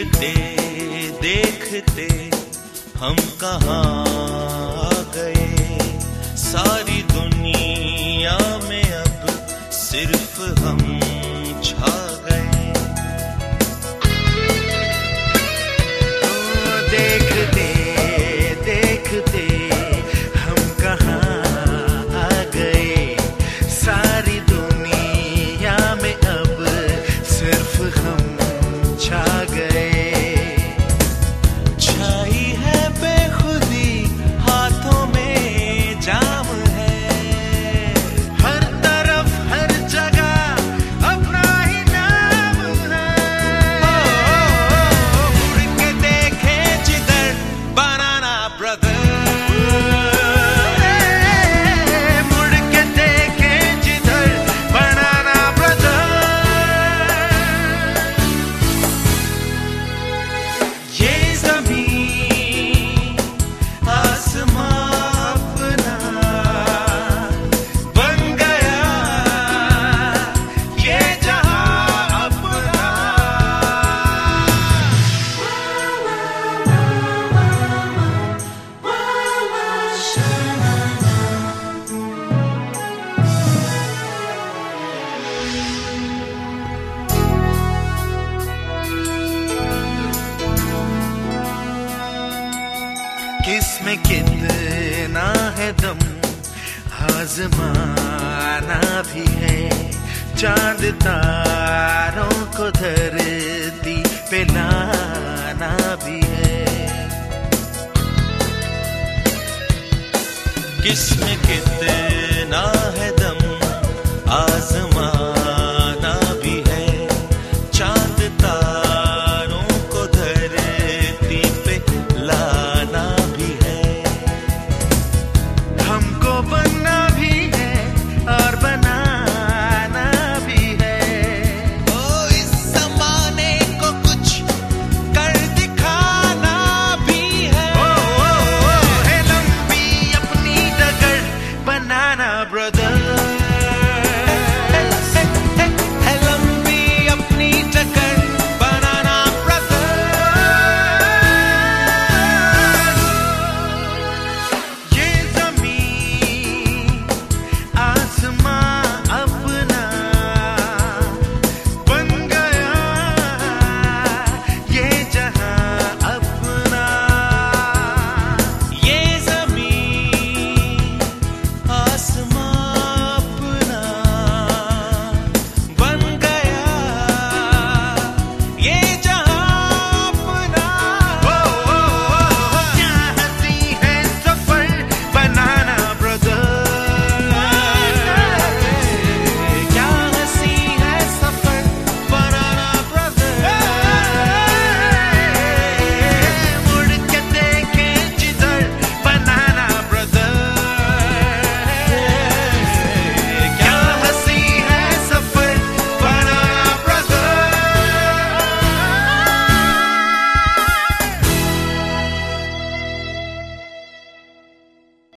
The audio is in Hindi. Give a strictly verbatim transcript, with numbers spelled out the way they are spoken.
देखते देखते हम कहाँ आ गए, सारी दुनिया में अब सिर्फ हम छा गए। तो देखते देखते हम कहाँ आ गए, सारी दुनिया में अब सिर्फ हम छा गए। छाई है बेखुदी, हाथों में जाम है, हर तरफ हर जगह अपना ही नाम है। मुड़ के देखे जिधर बनाना ब्रदर, मुड़ के देखे जिधर बनाना ब्रदर। ये ज़मीन आसमां अपना बन गया, ये जहां अपना। किसमें कितना है दम, आजमाना भी है, चांद तारों को धरती पे लाना भी है। किसमें कितना